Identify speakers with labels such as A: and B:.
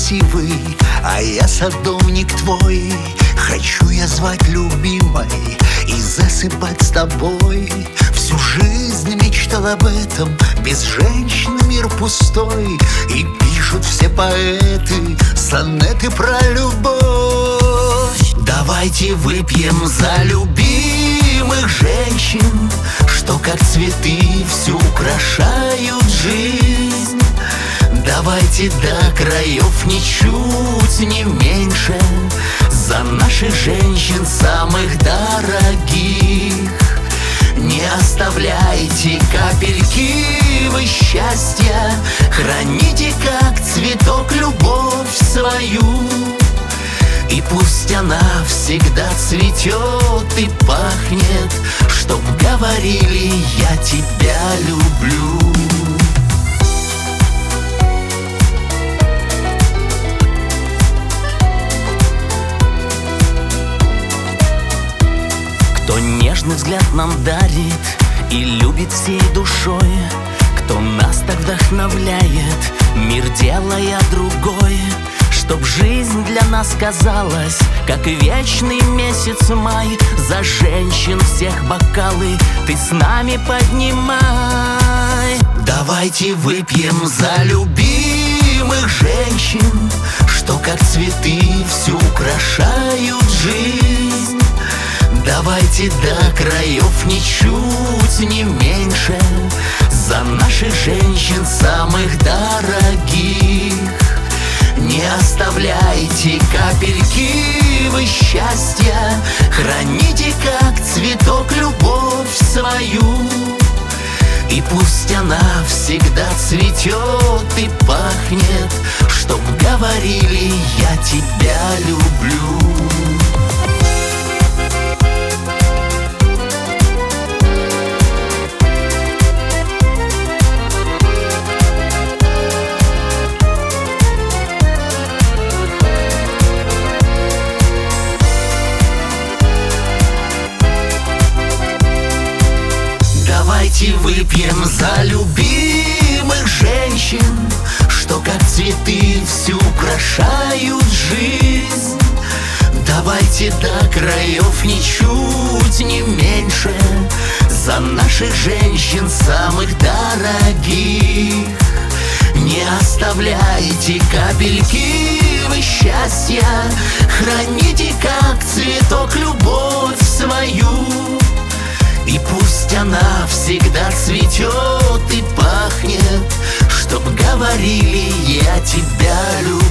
A: красивый, а я садовник твой. Хочу я звать любимой и засыпать с тобой. Всю жизнь мечтал об этом, без женщины мир пустой. И пишут все поэты сонеты про любовь. Давайте выпьем за любимых женщин, что как цветы всю украшают жизнь. Давайте до краев ничуть не меньше за наших женщин самых дорогих. Не оставляйте капельки вы счастья, храните как цветок любовь свою. И пусть она всегда цветет и пахнет, чтоб говорили: я тебя люблю. Кто нежный взгляд нам дарит и любит всей душой, кто нас так вдохновляет, мир делая другой. Чтоб жизнь для нас казалась, как вечный месяц май. За женщин всех бокалы ты с нами поднимай. Давайте выпьем за любимых женщин, что как цветы всю украшают жизнь. Давайте до краев ничуть не меньше за наших женщин самых дорогих. Не оставляйте капельки вы счастья, храните как цветок любовь свою. И пусть она всегда цветет и пахнет, чтоб говорили: я тебя люблю. Давайте выпьем за любимых женщин, что как цветы всю украшают жизнь. Давайте до краев ничуть не меньше за наших женщин самых дорогих. Не оставляйте капельки вы счастья, храните как цветок любовь свою. И пусть она всегда цветет и пахнет, чтоб говорили: я тебя люблю.